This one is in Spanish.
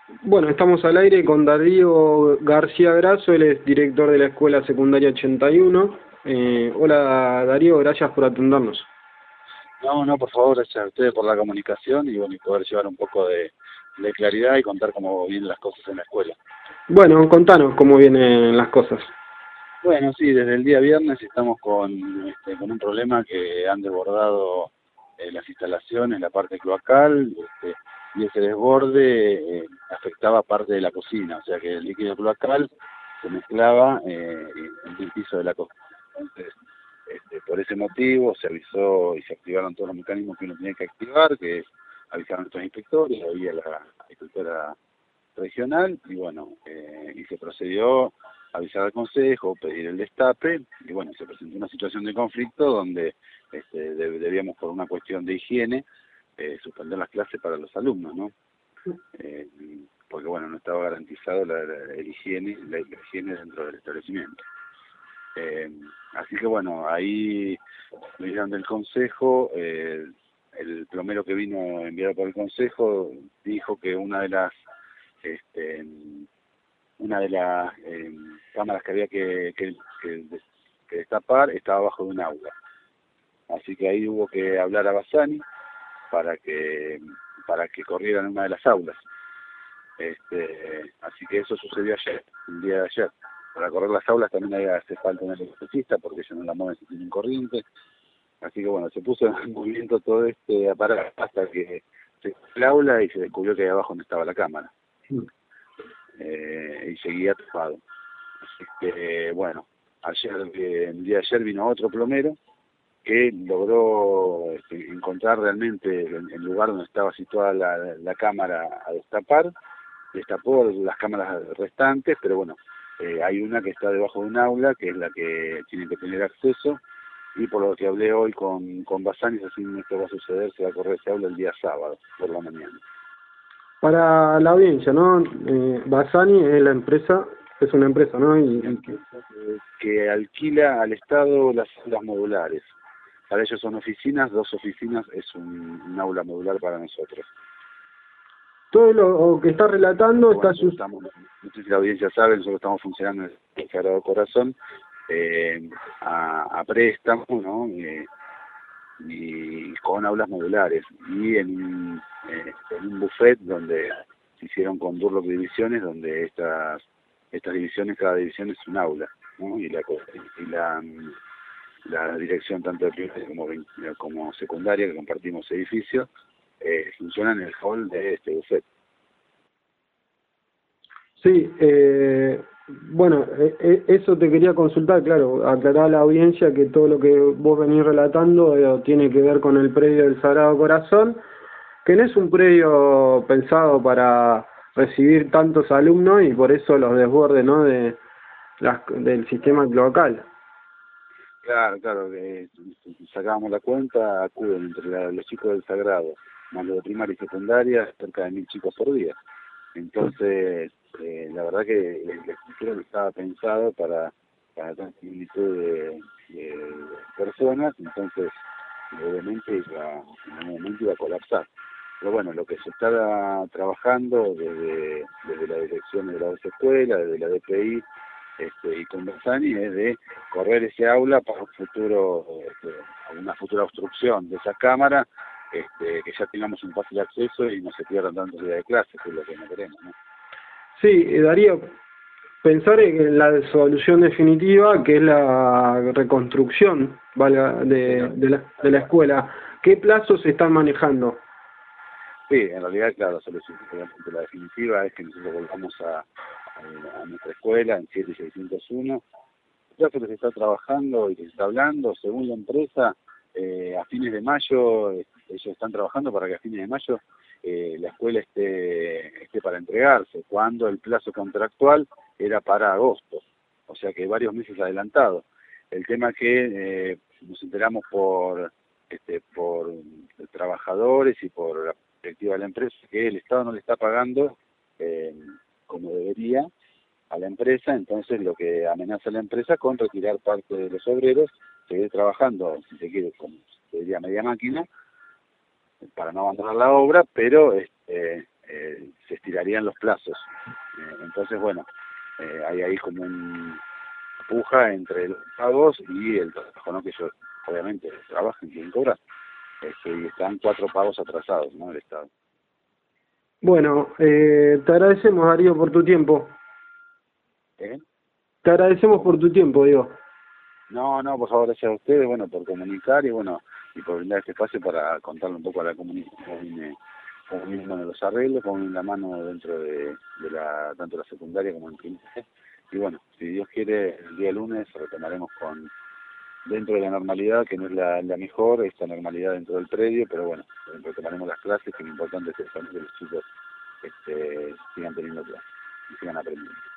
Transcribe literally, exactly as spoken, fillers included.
Bueno, estamos al aire con Darío García Grasso, él es director de la Escuela Secundaria ochenta y uno. Eh, hola Darío, gracias por atendernos. No, no, por favor, gracias a ustedes por la comunicación y, bueno, y poder llevar un poco de, de claridad y contar cómo vienen las cosas en la escuela. Bueno, contanos cómo vienen las cosas. Bueno, sí, desde el día viernes estamos con, este, con un problema que han desbordado eh, las instalaciones, la parte cloacal, este, y ese desborde eh, afectaba parte de la cocina, o sea que el líquido cloacal se mezclaba eh, en el piso de la cocina. Entonces, este, por ese motivo se avisó y se activaron todos los mecanismos que uno tenía que activar, que es avisar a nuestros inspectores, había la inspectora regional, y bueno, eh, y se procedió a avisar al consejo, pedir el destape, y bueno, se presentó una situación de conflicto donde este, de, debíamos, por una cuestión de higiene, eh, suspender las clases para los alumnos, ¿no? Eh, porque bueno, no estaba garantizado la, la, el higiene, la, la higiene dentro del establecimiento. Eh, así que bueno, ahí me dieron del consejo, eh, el plomero que vino enviado por el consejo dijo que una de las este, una de las eh, cámaras que había que, que, que, que destapar estaba abajo de un aula. Así que ahí hubo que hablar a Bassani para que para que corrieran una de las aulas. Este, así que eso sucedió ayer, el día de ayer. Para correr las aulas también hay, hace falta un electricista porque ellos no la mueven si tienen corriente. Así que bueno, se puso en movimiento todo este aparato hasta que se fue el aula y se descubrió que ahí abajo no estaba la cámara. Eh, y seguía tapado. Así que bueno, ayer, eh, el día de ayer vino otro plomero que logró este, encontrar realmente el, el lugar donde estaba situada la, la cámara a destapar, destapó las cámaras restantes, pero bueno, eh, hay una que está debajo de un aula, que es la que tiene que tener acceso, y por lo que hablé hoy con, con Bassani, así esto va a suceder, se va a correr ese aula el día sábado, por la mañana. Para la audiencia, ¿no? Eh, Bassani es la empresa, es una empresa, ¿no? Y, y que... que alquila al Estado las aulas modulares. Para ellos son oficinas, dos oficinas es un, un aula modular para nosotros. Todo lo que está relatando bueno, está... Sus... Estamos, no sé si la audiencia sabe, nosotros estamos funcionando en el Sagrado Corazón eh, a, a préstamo, ¿no? Eh, y con aulas modulares y en, eh, en un buffet donde se hicieron con Durlock divisiones, donde estas estas divisiones, cada división es un aula, ¿no? Y la y la, la dirección tanto de primaria como, como secundaria, que compartimos edificio, eh, funciona en el hall de este buffet. Sí, eh, bueno, eh, eso te quería consultar, claro, aclarar a la audiencia que todo lo que vos venís relatando eh, tiene que ver con el predio del Sagrado Corazón, que no es un predio pensado para recibir tantos alumnos y por eso los desbordes, ¿no?, de las, del sistema cloacal. Claro, claro, eh, sacábamos la cuenta, acuden entre la, los chicos del Sagrado, más los de primaria y secundaria, cerca de mil chicos por día. Entonces, eh, la verdad que la estructura no estaba pensado para, para tanta magnitud de, de personas, entonces obviamente iba, en un momento iba a colapsar. Pero bueno, lo que se está trabajando desde, desde la dirección de la escuela, desde la D P I este, y con Bassani es de correr ese aula para un futuro, este, una futura obstrucción de esa cámara, este, que ya tengamos un fácil acceso y no se pierdan tantos días de clase, que es lo que no queremos, ¿no? Sí, Darío, pensar en la solución definitiva, que es la reconstrucción, valga, de, de, la, de la escuela. ¿Qué plazos se están manejando? Sí, en realidad, claro, la solución la definitiva es que nosotros volvamos a, a, a nuestra escuela en siete seiscientos uno. Ya que se está trabajando y que se está hablando, según la empresa, eh, a fines de mayo, eh, ellos están trabajando para que a fines de mayo eh, la escuela esté, esté para entregarse, cuando el plazo contractual era para agosto, o sea que varios meses adelantado. El tema que eh, nos enteramos por, este, por trabajadores y por la directiva de la empresa, que el Estado no le está pagando eh, como debería a la empresa, entonces lo que amenaza a la empresa con retirar parte de los obreros, seguir trabajando, si se quiere, como se diría media máquina, para no abandonar la obra, pero este, eh, se estirarían los plazos. Eh, entonces, bueno, eh, hay ahí como una puja entre los pagos y el trabajo, ¿no? Que ellos, obviamente, trabajan, quieren cobrar. Este, y están cuatro pagos atrasados, ¿no? El Estado. Bueno, eh, te agradecemos, Darío, por tu tiempo. ¿Eh? Te agradecemos por tu tiempo, digo. No, no, por favor, gracias a ustedes, bueno, por comunicar y bueno, y por brindar este espacio para contarle un poco a la comunidad cómo viene, cómo vienen los arreglos, cómo viene la mano dentro de, de la, tanto la secundaria como el primaria. Y bueno, si Dios quiere, el día lunes retomaremos con, dentro de la normalidad, que no es la, la mejor, esta normalidad dentro del predio, pero bueno, retomaremos las clases, que lo importante es que los chicos este, sigan teniendo clases y sigan aprendiendo.